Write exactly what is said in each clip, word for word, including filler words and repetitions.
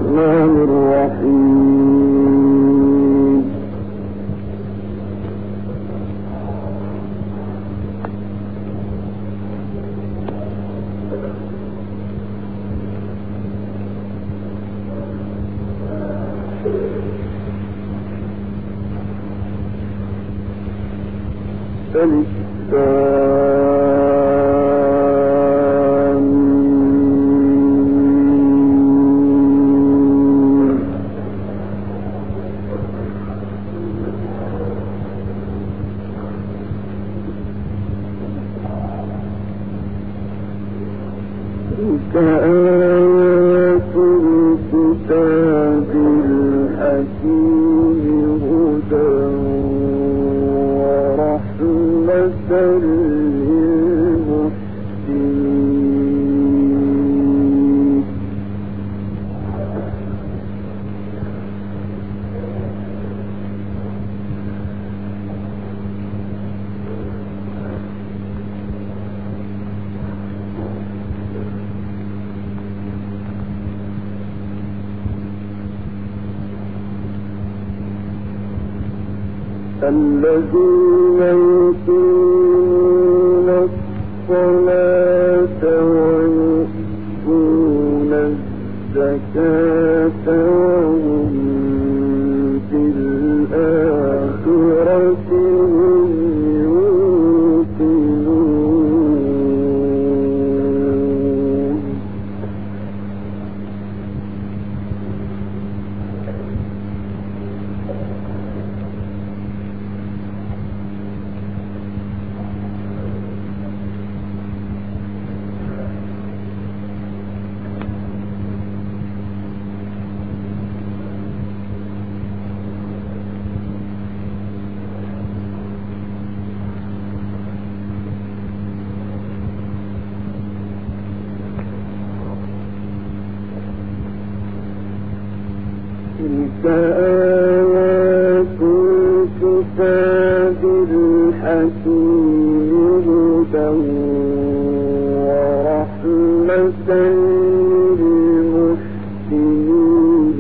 الرحمن الرحيم كآيات الكتاب الحكيم هدى ورحمة للمحسنين الذين يقيمون الصلاة ويؤتون الزكاة وهم بالآخرة هم يوقنون تلك آيات الكتاب الحكيم هدى ورحمة للمحسنين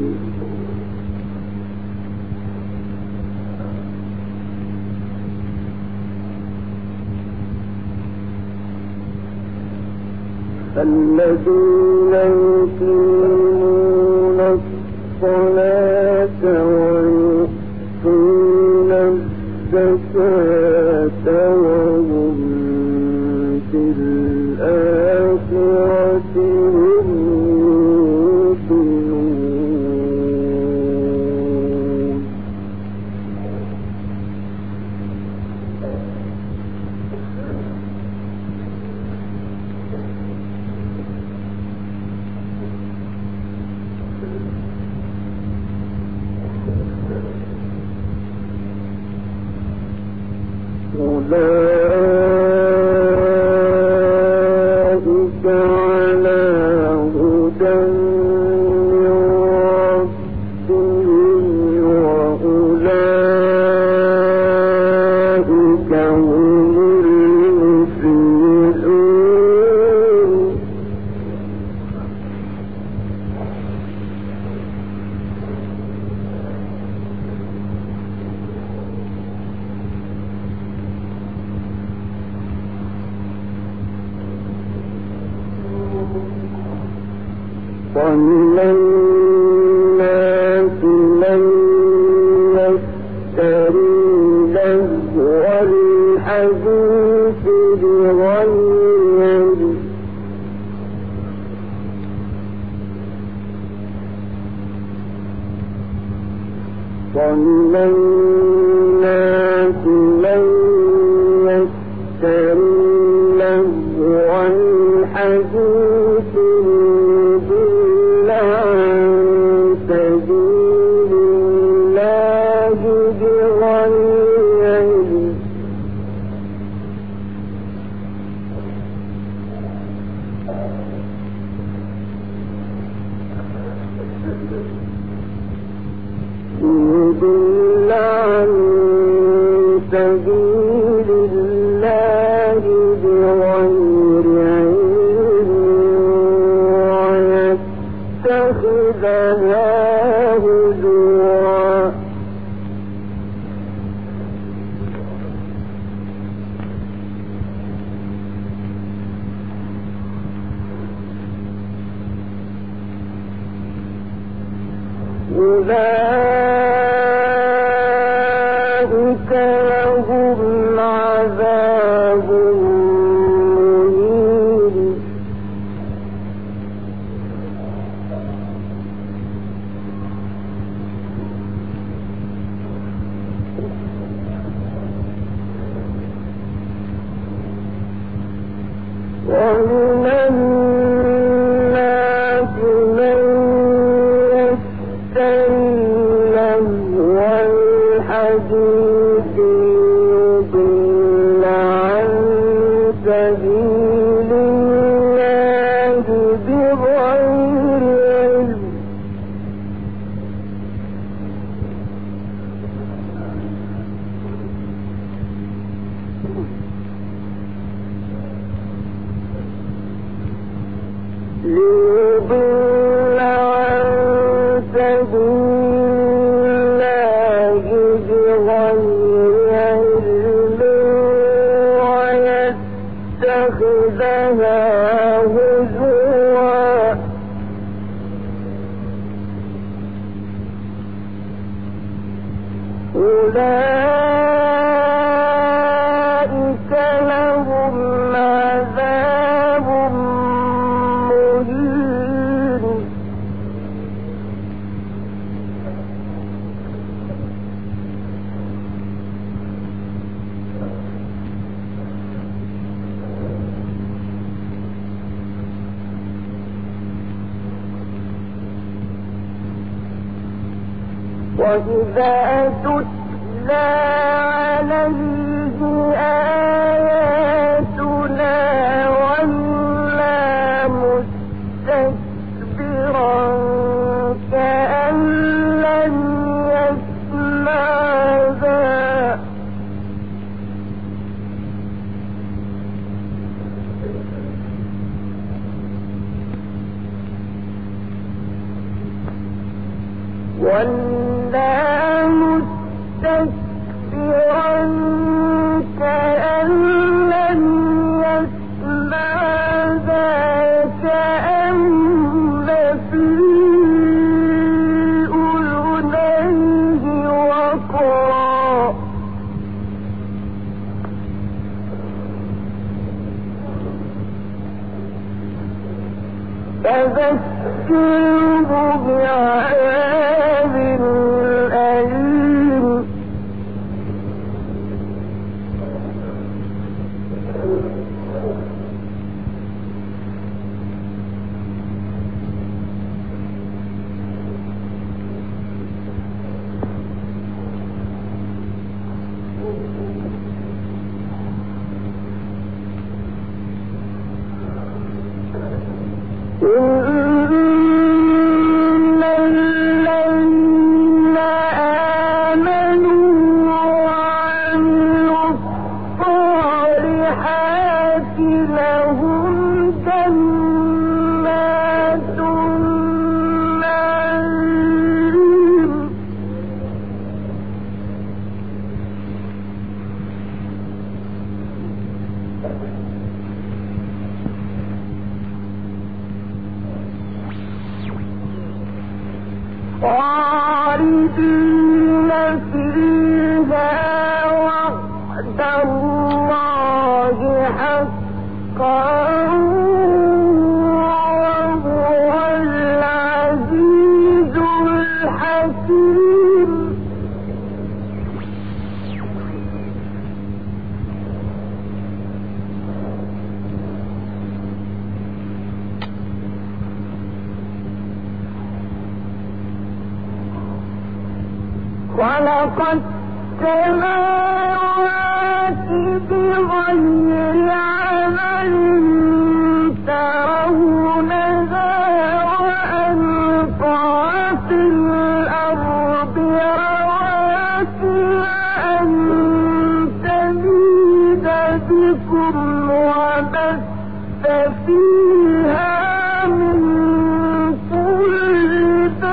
الذين يقيمون الصلاة ويؤتون الزكاة وهم بالآخرة هم يوقنون أولئك على هدى من ربهم وأولئك هم المفلحون ومن الناس من يشتري لهو الحديث بغير علم ومن الناس من يشتري لهو الحديث يضل عن هزوا أولئك لهم عذاب مهين ومن الناس من والحديث يضل عن سبيل الله بغير علم ليضل عن سبيل ويتخذها هزوا أولئك لهم عذاب مهين وإذا تتلى عليه آياتنا ولى مستكبرا كأن لم يسمعها ولا مستكبرا كأن لم يسمعها كأن في أذنيه وقرا فذكره بعذاب أليم إن الذين آمنوا وعملوا الصالحات لهم جنات النعيم خالدين فيها وعد الله حقا وهو العزيز الحكيم خلق السماوات بغير عمل ترونها وألقى في الأرض رواسي أن تميد بكم وبث فيها من كل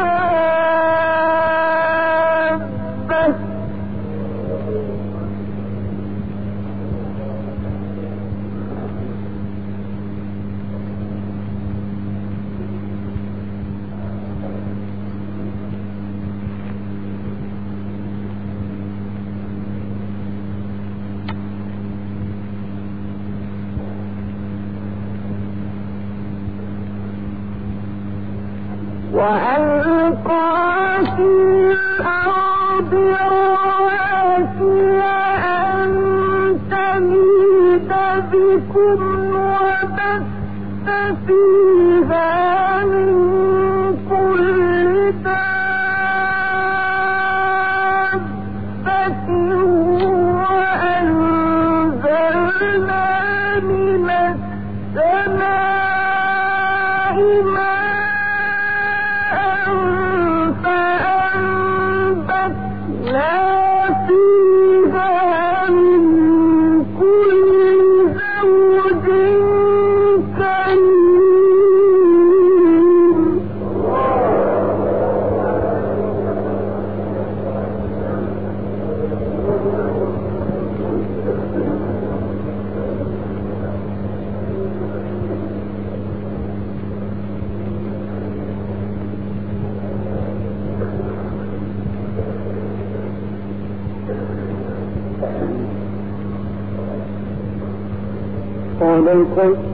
خلق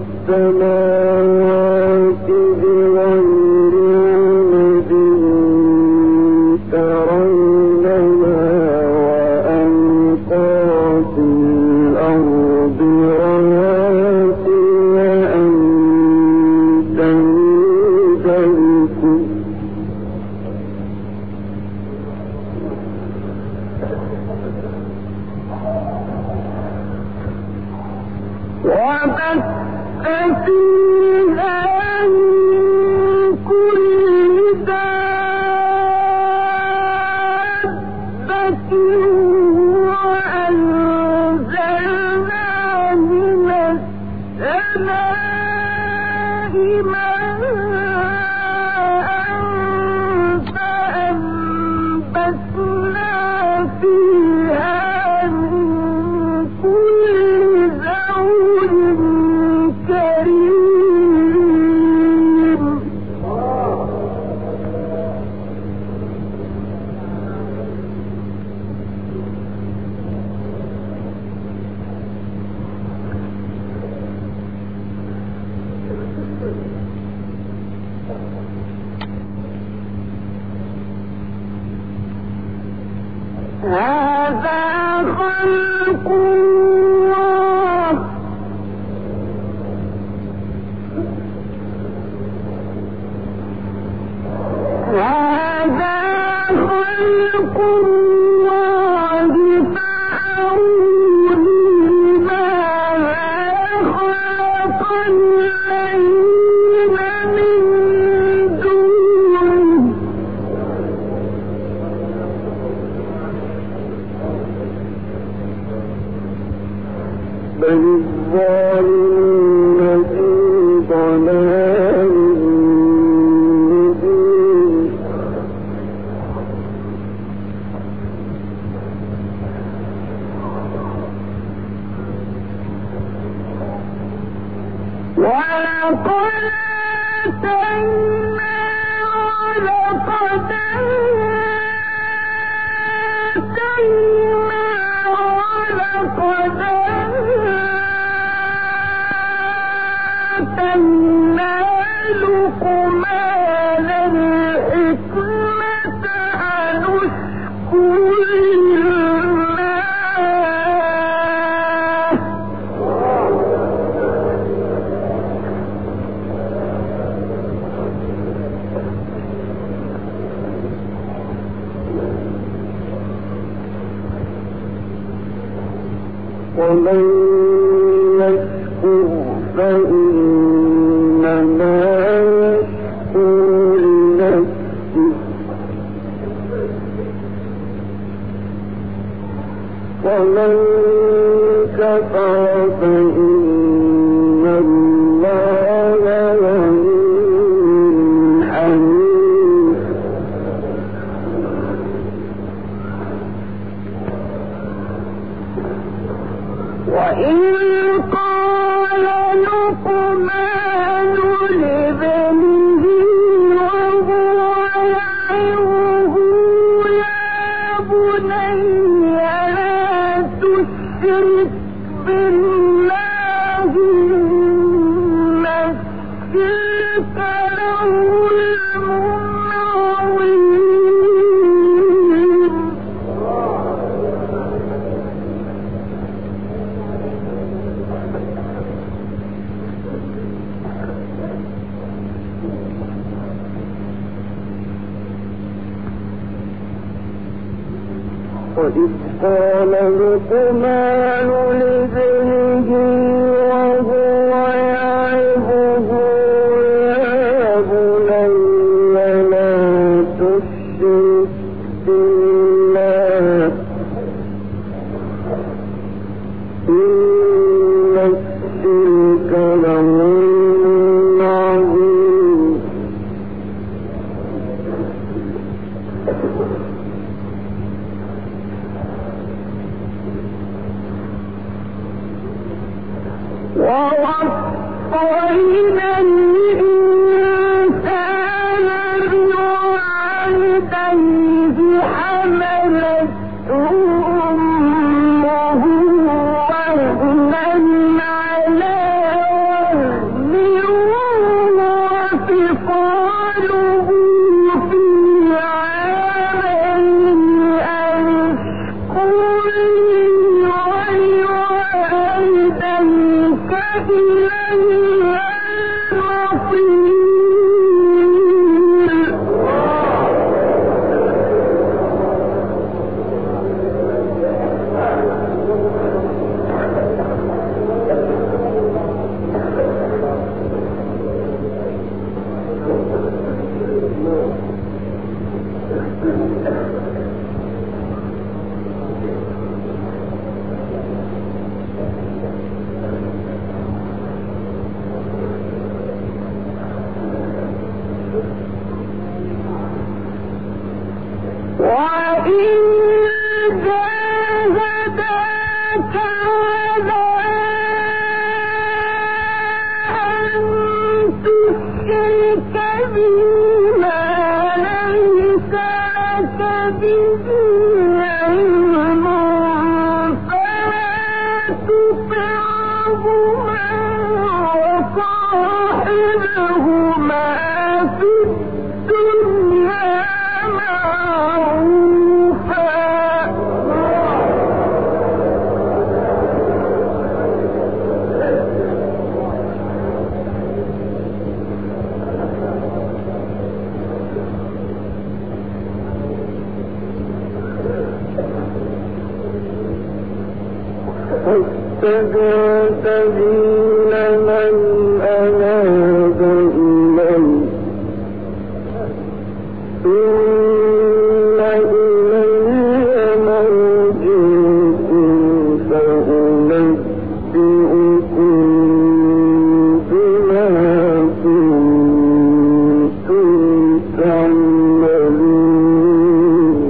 السماوات بغير عمد ترونها وألقى في الأرض رواسي أن تميد بكم وبث فيها من كل دابة وأنزلنا من السماء ماء فأنبتنا فيها من كل زوج كريم هذا خلق الله هذا خلق الله فأروني ماذا خلق الذين من دونه بل الظالمون في ضلال مبين ولقد آتينا ولقد آتينا ولقد آتينا لقمان الحكمة أن اشكر لله ومن يشكر فإنما يشكر لنفسه ومن كفر فإن الله غني حميد وإن قال لقمان لابنه وهو يعظه يا بني لا تشرك بالله وإذ قال لقمان لابنه وهو يعظه يا بني لا تشرك بالله إن الشرك لظلم عظيم. ووصينا الإنسان بوالديه حملته أمه وهنا على وهن وفصاله في عامين أن اشكر لي ولوالديك إلي المصير. وإن جاهداك على أن تشرك بما ليس لك به علم فلا تطعهما وصاحبهما في الدنيا واتبع سبيل من أناب إلي إن إلي مرجعكم فأنبئكم بما كنتم تعملون.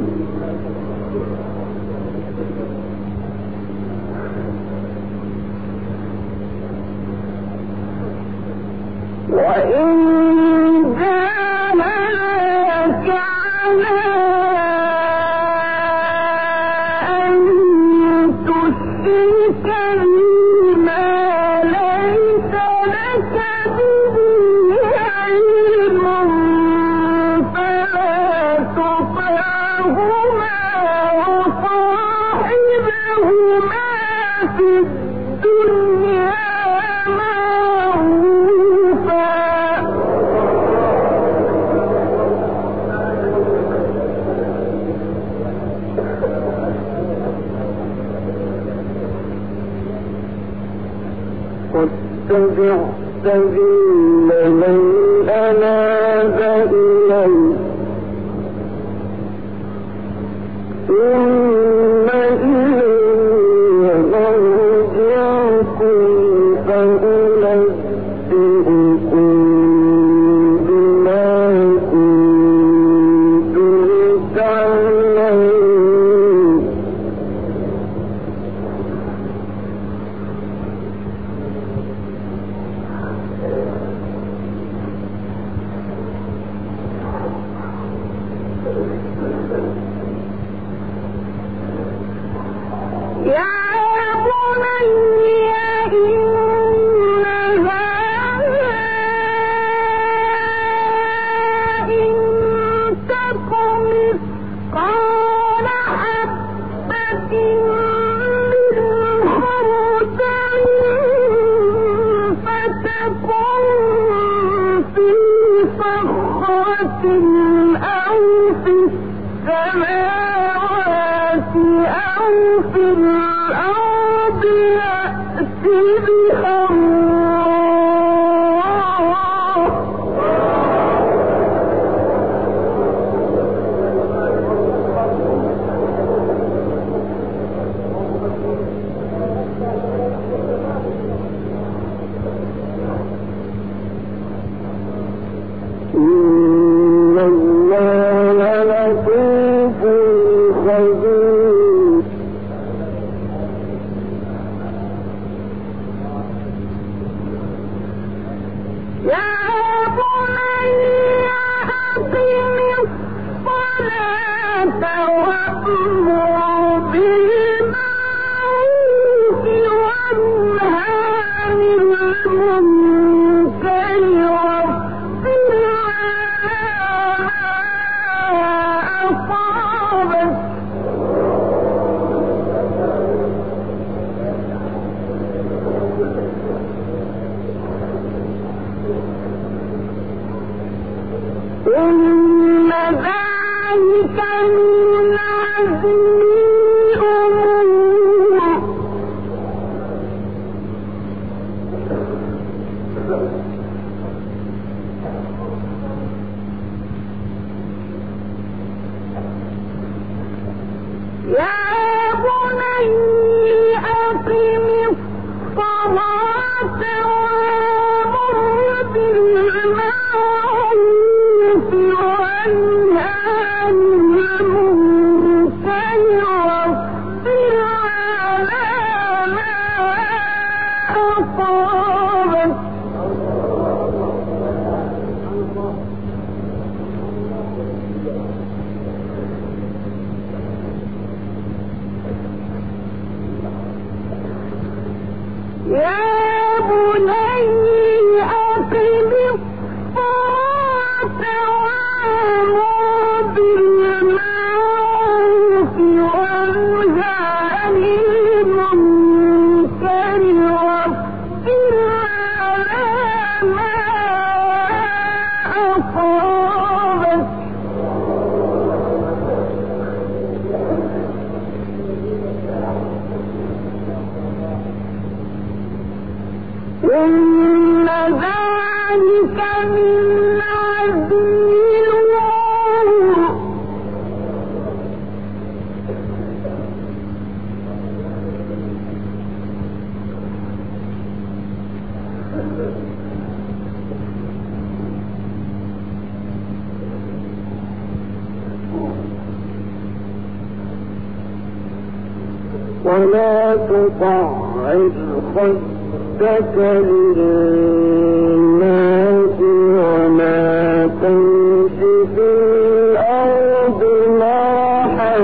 وإن جاهداك على أن تشرك بما ليس لك به علم فلا تطعهما وصاحبهما في الدنيا واتبع سبيل من أناب إلي ثم إلي مرجعكم فأنبئكم بما كنتم تعملون. يا بني إنها إن تك مثقال حبة من خردل فتكن في صخرة أو في السماوات الأرض يأت بها إن الله لطيف خبير. يا بني أقم الصلاة وأمر بالمعروف وانه عن المنكر واصبر على ما أصابك. إن ذلك من عزم الأمور. يا بني أقم الصلاة وأمر بالمعروف وانه عن المنكر واصبر على ما أصابك. يا بني أقم الصلاة وأمر بالمعروف وانه عن المنكر واصبر على ما أصابك. إن ذلك من عزم الأمور. ولا تطعن خدك للناس ولا تمش في الأرض مرحا.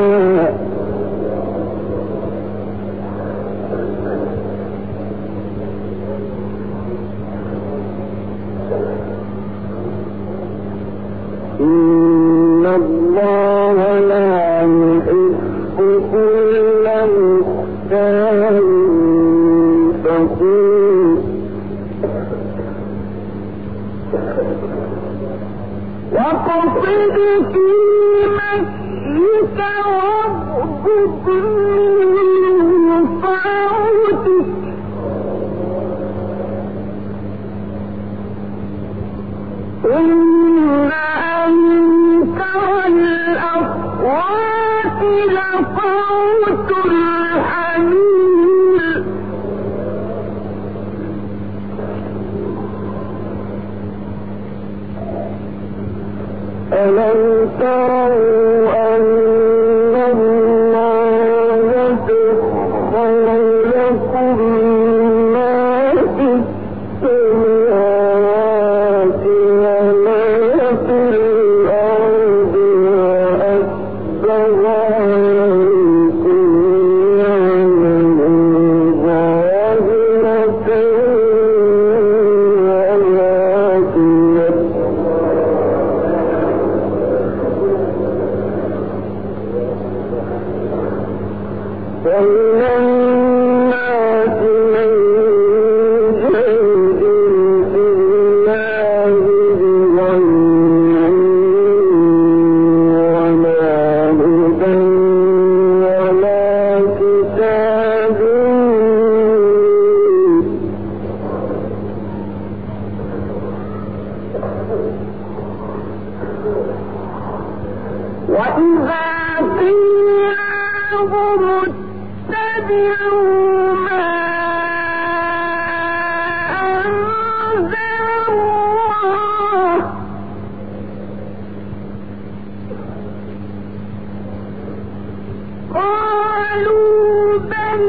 إن الله لا يحب كل مختال فخور. واقصد في مشيك واغضض من صوتك. إن أنكر الأصوات لصوت الحمير. ألم تروا أن الله سخر لكم ما في السماوات وما في الأرض وأسبغ عليكم نعمه ظاهرة وباطنة. ومن الناس من يجادل في الله بغير ولا هدى ولا كتاب وإذا قيل لهم اتبعوا ما أنزل الله قالوا بل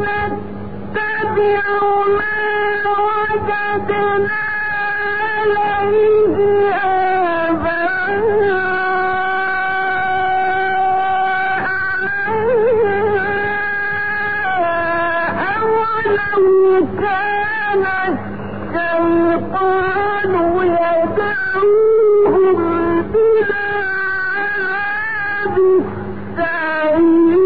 نتبع ما وجدنا عليه آباءنا أولو كان الشيطان يدعوهم إلى عذاب السعير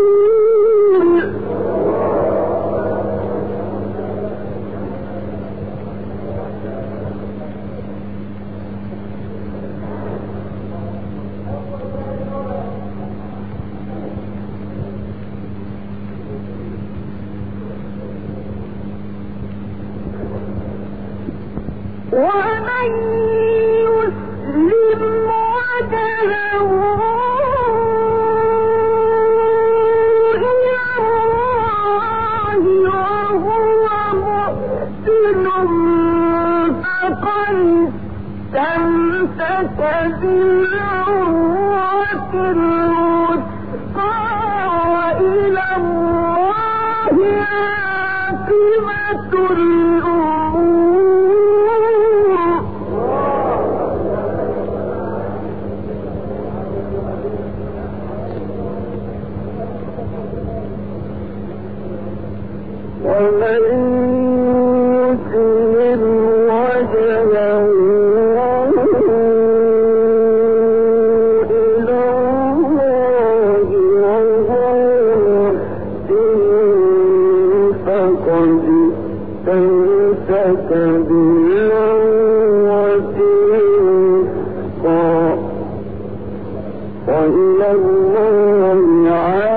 ومن يسلم وجهه إلى الله وهو محسن فقد استمسك بالعروة الوثقى وإلى الله عاقبة الأمور. ومن يسلم وجهه إلى الله وهو محسن فقد استمسك بالعروة الوثقى وإلى الله عاقبة